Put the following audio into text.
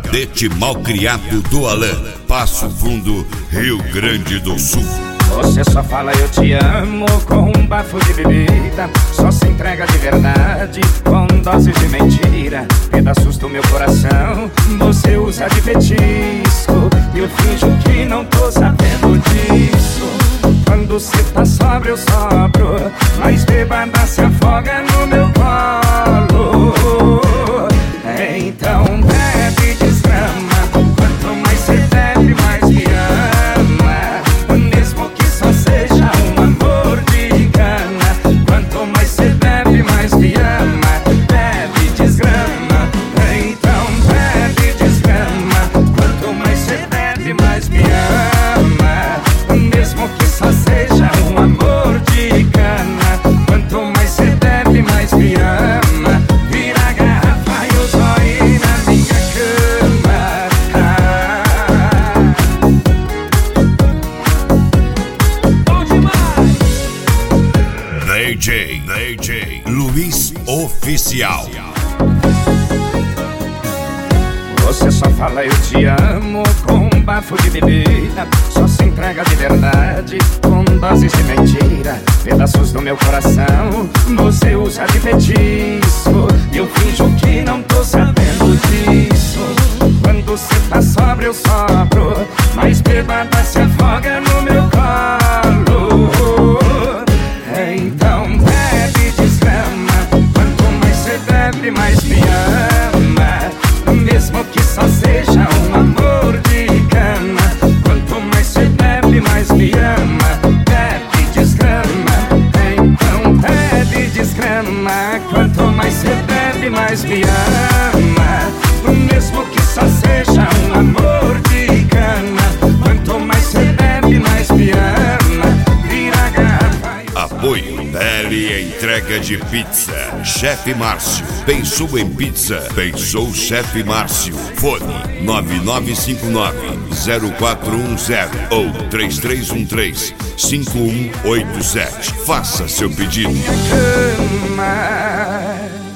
Cadete Malcriado do Alan, Passo Fundo, Rio Grande do Sul. Você só fala eu te amo com um bafo de bebida, só se entrega de verdade com doses de mentira. Pedaços do meu coração você usa de petisco, e eu finjo que não tô sabendo disso. Quando cê tá sóbrio eu sobro, mas bêbada se afoga no meu colo. Então bebe e desgrama, quanto mais cê bebe mais me ama, mesmo que só seja um amor de cana. Quanto mais cê bebe mais me ama, bebe e desgrama. Então bebe e desgrama, quanto mais cê bebe mais me ama, mesmo que só seja um amor de cana. Quanto mais cê bebe mais me ama, vira a garrafa e o zóio na minha cama. Bom demais! DJ Luiz Oficial. Você só fala eu te amo com um bafo de bebida, só se entrega de verdade com doses de mentira. Pedaços do meu coração você usa de petisco, e eu finjo que não tô sabendo disso. Quando cê tá sóbrio eu sobro, mas bêbada se afoga no meu colo. Então bebe e desgrama, quanto mais cê bebe mais me ama, mesmo que só seja um amor de cana. Quanto mais cê bebe mais me ama, bebe e desgrama. Então bebe e desgrama, quanto mais cê bebe mais me ama, mesmo que só seja um amor de cana. Quanto mais cê bebe mais me ama, vira a garrafa. Apoio Tele Entrega de Pizza, Chefe Márcio. Pensou em pizza? Pensou Chefe Márcio. Fone 9959-0410 ou 3313-5187. Faça seu pedido. Cama.